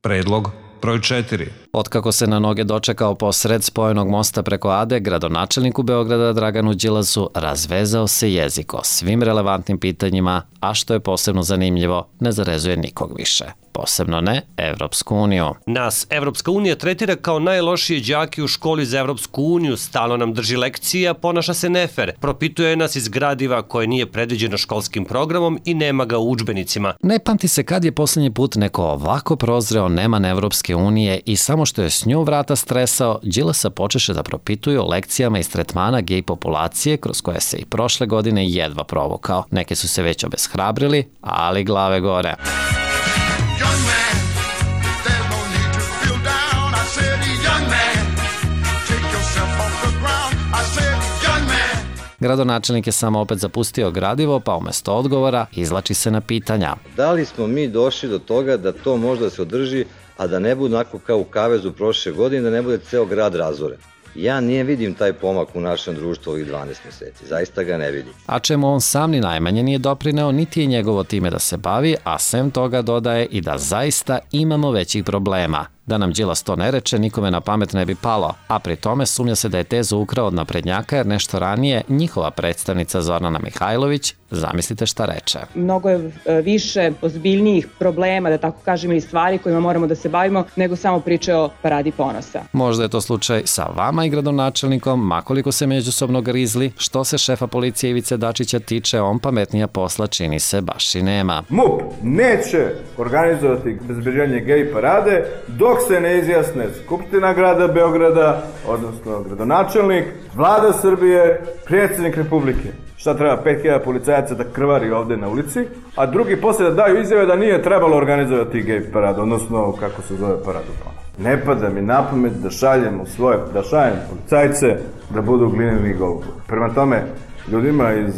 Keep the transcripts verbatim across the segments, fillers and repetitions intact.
Predlog broj četiri. Otkako se na noge dočekao posred spojenog mosta preko Ade, gradonačelniku Beograda Draganu Đilasu razvezao se jezik o svim relevantnim pitanjima, a što je posebno zanimljivo, ne zarezuje nikog više. Posebno ne Evropsku uniju. Nas Evropska unija tretira kao najlošije đake u školi za Evropsku uniju, stalno nam drži lekcije, a ponaša se nefer. Propituje nas iz gradiva koje nije predviđeno školskim programom i nema ga u udžbenicima. Ne pamti se kad je posljednji put neko ovako prozreo neman Evropske unije i samo što je s nju vrata stresao, Đilasa počeše da propituju o lekcijama iz tretmana gej populacije, kroz koje se i prošle godine jedva provukao. Neke su se već obeshrabrili, ali glave gore. Gradonačelnik je samo opet zapustio gradivo, pa umjesto odgovora izvlači se na pitanja. Da li smo mi došli do toga da to možda se održi, a da ne bude onako kao u kavezu prošle godine, da ne bude ceo grad razoren? Ja nije vidim taj pomak u našem društvu ovih dvanaest mjeseci, zaista ga ne vidim. A čemu on sam ni najmanje nije doprineo, niti je njegovo time da se bavi, a sem toga dodaje i da zaista imamo većih problema. Da nam Đilas to ne reče, nikome na pamet ne bi palo, a pri tome sumnja se da je tezu ukrao od naprednjaka jer nešto ranije njihova predstavnica Zorana Mihajlović, zamislite šta reče. Mnogo je više ozbiljnijih problema, da tako kažem, ili stvari kojima moramo da se bavimo, nego samo priče o paradi ponosa. Možda je to slučaj sa vama i gradonačelnikom, makoliko se međusobno grizli, što se šefa policije Ivice Dačića tiče, on pametnija posla čini se baš i nema. MUP neće organizovati bezbeđenje gej parade dok se ne izjasne Skupština grada Beograda, odnosno gradonačelnik, vlada Srbije, predsjednik Republike. Šta treba, pet hiljada policajaca da krvari ovde na ulici, a drugi poslije da daju izjave da nije trebalo organizovati gej paradu, odnosno kako se zove paradu. Ne pada mi na pamet da šaljem u svoje, da šaljem policajce da budu glineni golubovi. Prema tome, ljudima iz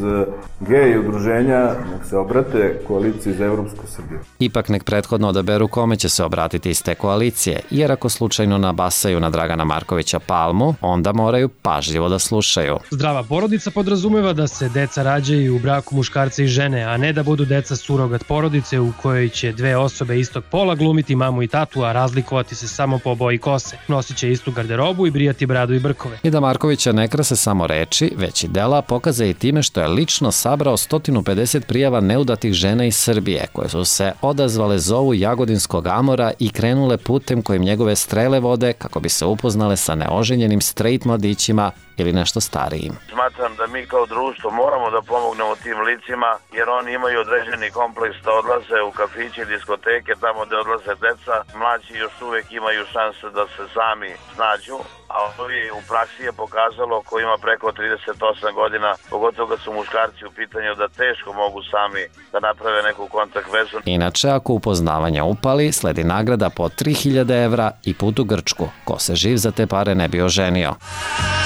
gej udruženja nek se obrate koaliciji za Evropsku Srbiju. Ipak nek prethodno odaberu kome će se obratiti iz te koalicije, jer ako slučajno nabasaju na Dragana Markovića Palmu, onda moraju pažljivo da slušaju. Zdrava porodica podrazumeva da se deca rađaju u braku muškarca i žene, a ne da budu deca surogat porodice u kojoj će dve osobe istog pola glumiti mamu i tatu, a razlikovati se samo po boji kose. Nosit će istu garderobu i brijati bradu i brkove. I da Markovića ne krase samo reči, već i dela, pokaza i time što je lično sabrao sto pedeset prijava neudatih žena iz Srbije, koje su se odazvale zovu jagodinskog amora i krenule putem kojim njegove strele vode kako bi se upoznale sa neoženjenim straight mladićima ili nešto starijim. Smatram da mi kao društvo moramo da pomognemo tim licima, jer oni imaju određeni kompleks da odlaze u kafiće i diskoteke, tamo gde odlaze deca. Mlađi još uvek imaju šanse da se sami snađu, a ovi u praksi je pokazalo ko ima preko trideset osam godina, pogotovo kad su muškarci u pitanju, da teško mogu sami da naprave neku kontakt vezu. Inače, ako upoznavanje upali, sledi nagrada po tri hiljade evra i put u Grčku. Ko se živ za te pare ne bi oženio.